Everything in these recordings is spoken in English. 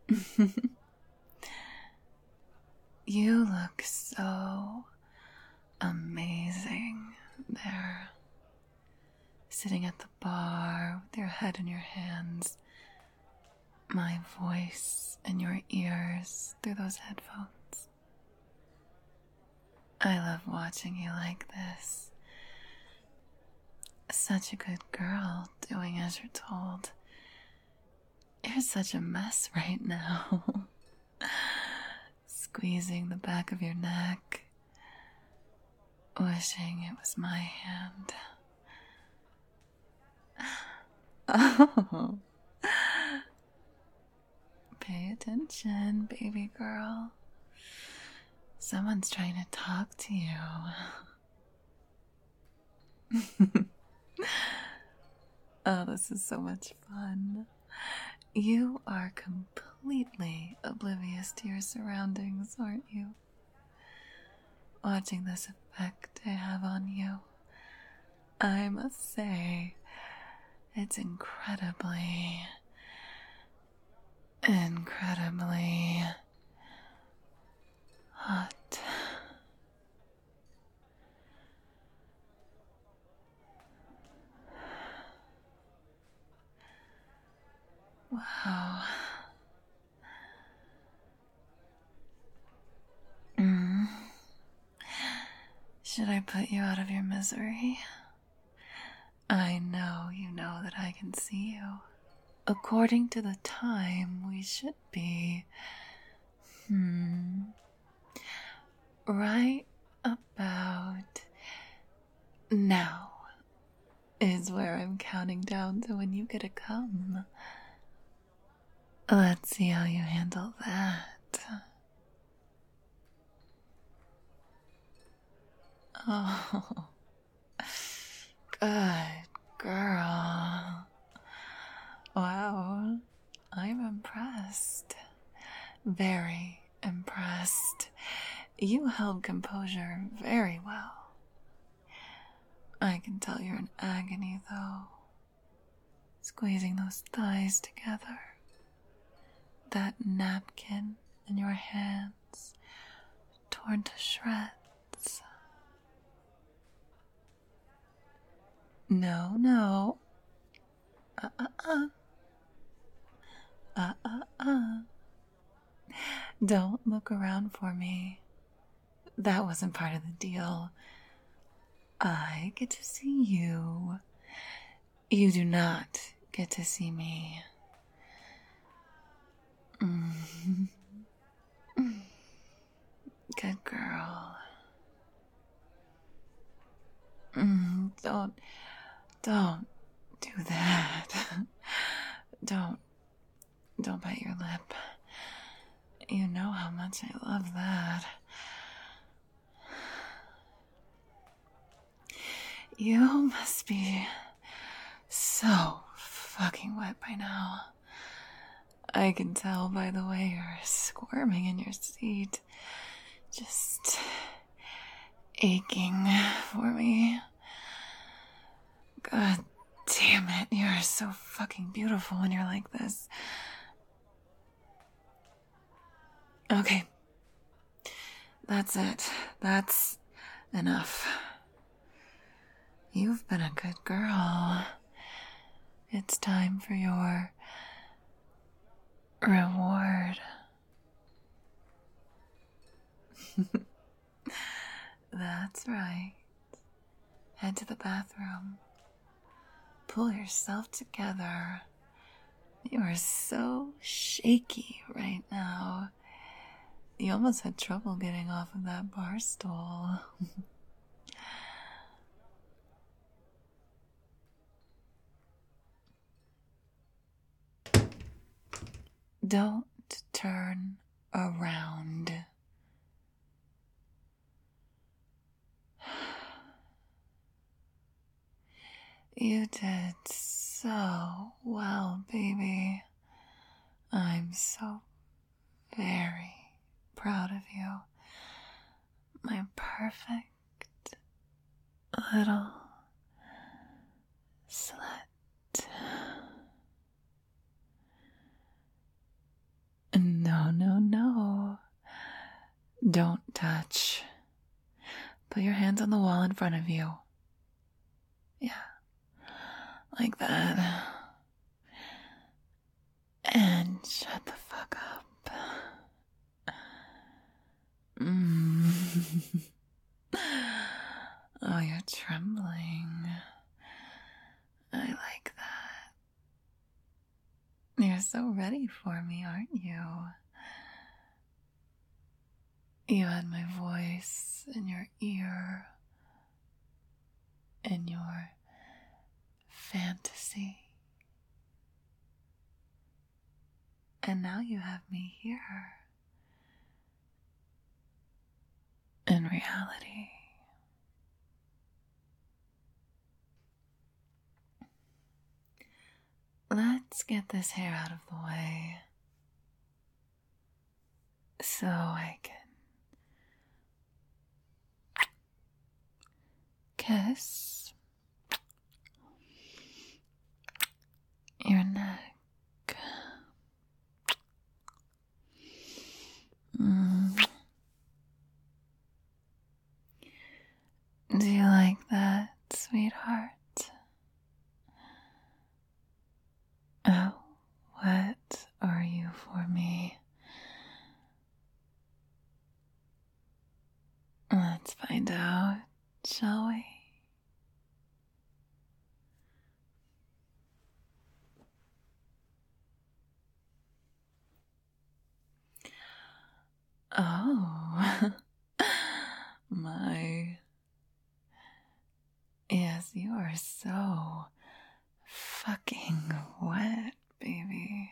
You look so amazing there, sitting at the bar with your head in your hands, my voice in your ears through those headphones. I love watching you like this. Such a good girl, doing as you're told. You're such a mess right now. Squeezing the back of your neck, wishing it was my hand. Oh, pay attention, baby girl. Someone's trying to talk to you. Oh, this is so much fun. You are completely oblivious to your surroundings, aren't you? Watching this effect I have on you, I must say, it's incredibly hot. Wow. Should I put you out of your misery? I know you know that I can see you. According to the time, we should be, right about now is where I'm counting down to when you get to come. Let's see how you handle that. Oh, good girl. Wow, I'm impressed. Very impressed. You held composure very well. I can tell you're in agony, though. Squeezing those thighs together. That napkin in your hands, torn to shreds. No. Don't look around for me. That wasn't part of the deal. I get to see you. You do not get to see me. Good girl. Don't do that. Don't bite your lip. You know how much I love that. You must be so fucking wet by now. I can tell by the way you're squirming in your seat. Just aching for me. God damn it, you're so fucking beautiful when you're like this. Okay. That's it. That's enough. You've been a good girl. It's time for your reward. That's right. Head to the bathroom. Pull yourself together. You are so shaky right now. You almost had trouble getting off of that bar stool. Don't turn around. You did so well, baby. I'm so very proud of you. My perfect little slut. Don't touch. Put your hands on the wall in front of you. Yeah, like that. And shut the fuck up. Oh, you're trembling. I like that. You're so ready for me, aren't you? You had my voice in your ear, in your fantasy. And now you have me here. In reality. Let's get this hair out of the way so I can kiss your neck. Do you like that, sweetheart? Oh, what are you for me? Let's find out, shall we? Oh, my. Yes, you are so fucking wet, baby.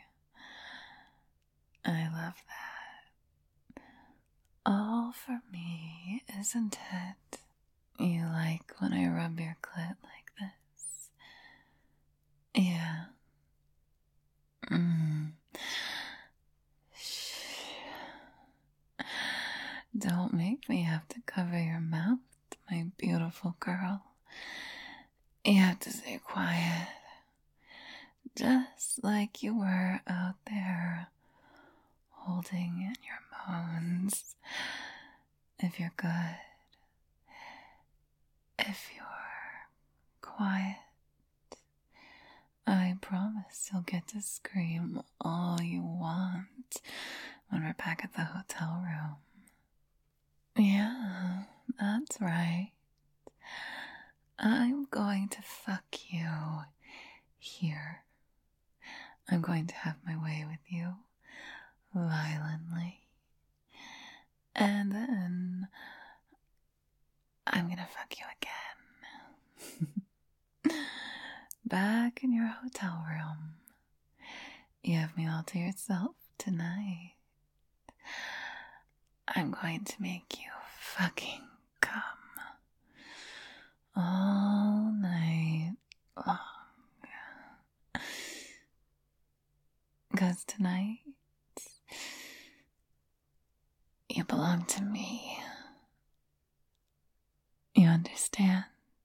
I love that. All for me, isn't it? You like when I rub your clit like this? Yeah. Shh. Don't make me have to cover your mouth, my beautiful girl. You have to stay quiet. Just like you were out there, holding in your moans. If you're good, if you're quiet, I promise you'll get to scream all you want when we're back at the hotel room. Yeah, that's right. I'm going to fuck you here. I'm going to have my way with you violently. And then I'm gonna fuck you again. Back in your hotel room. You have me all to yourself tonight. I'm going to make you fucking come all night long. 'Cause tonight you belong to me. You understand?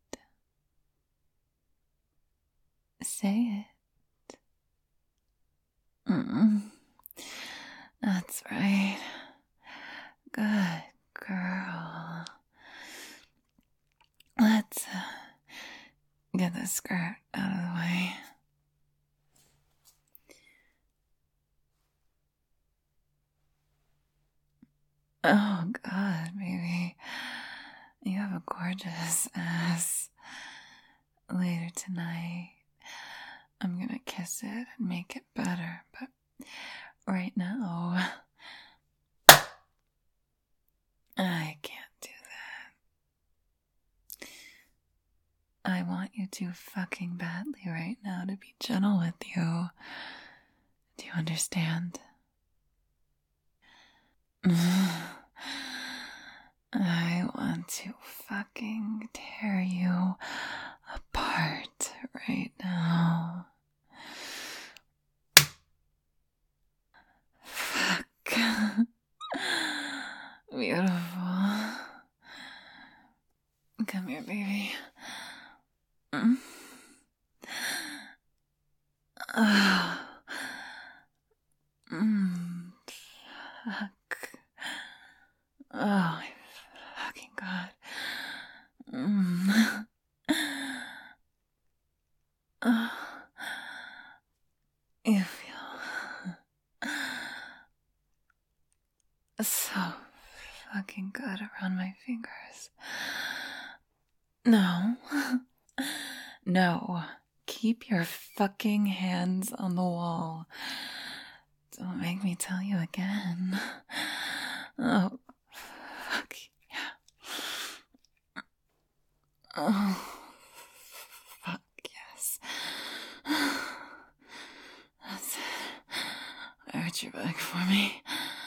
Say it. That's right. Good girl. Let's get the skirt out of the way. Oh God, baby. You have a gorgeous ass. Later tonight, I'm gonna kiss it and make it better, but right now, I can't do that. I want you to fucking badly right now to be gentle with you. Do you understand? I want to fucking tear you apart right now. Fuck. Beautiful. Come here, baby. Fuck. Oh, my fucking God. Mm. Oh, you feel so fucking good around my fingers. No. No. Keep your fucking hands on the wall. Don't make me tell you again. Oh, fuck yeah. Oh, fuck yes. That's it. Arch your back for me.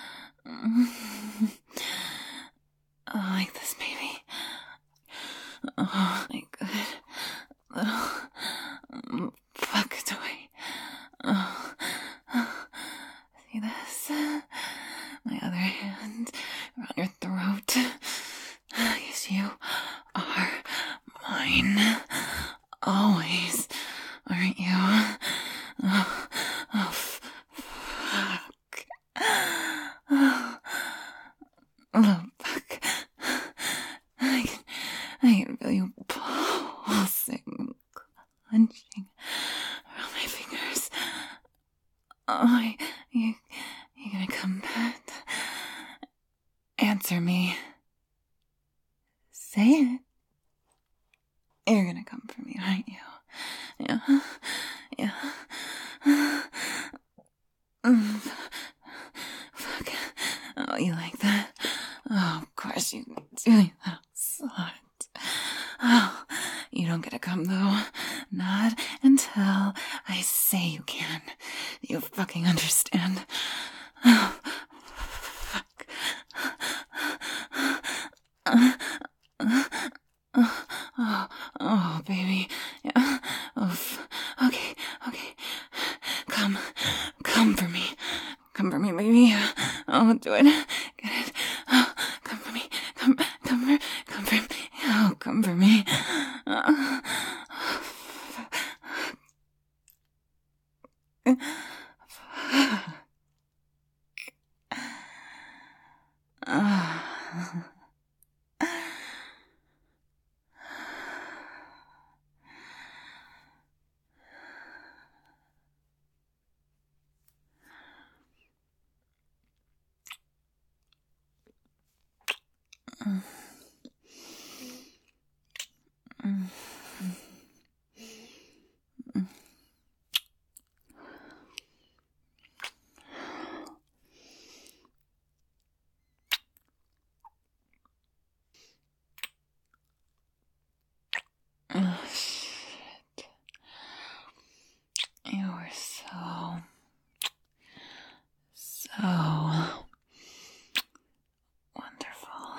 I like this, baby. Oh, my good little fuck toy. Oh. See this? My other hand around your throat. Yes, you are mine. Always, aren't you? Oh, fuck. Oh, fuck. I can feel you pulsing, clenching around my fingers. Oh, you're gonna come back. Answer me. Say it. You're gonna come for me, aren't you? Yeah. Yeah. Fuck. Oh, you like that? Oh, of course you do, you little slut. Oh, you don't get to come, though. Not until I say you can. You fucking understand? Oh, fuck. Oh, baby. Yeah. Oh, okay. Come for me. Come for me, baby. Oh, do it. Get it. Oh, come for me. Come for me. Oh, come for me. Oh, shit. You were so wonderful.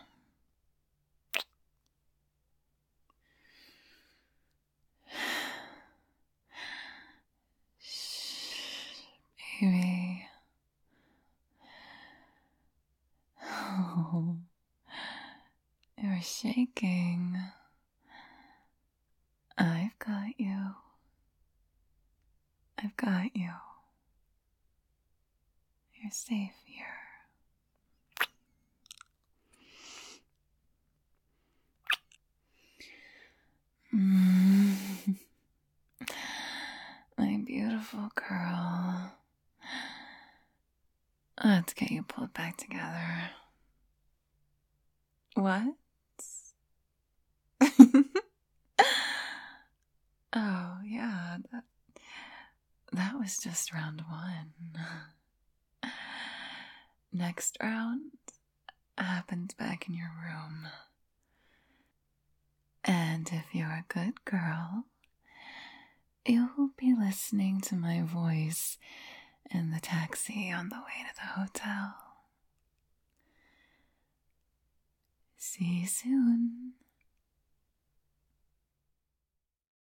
Baby. Oh, you're shaking. I've got you. You're safe here. My beautiful girl. Let's get you pulled back together. What? Oh, yeah, that was just round 1. Next round happens back in your room. And if you're a good girl, you'll be listening to my voice in the taxi on the way to the hotel. See you soon.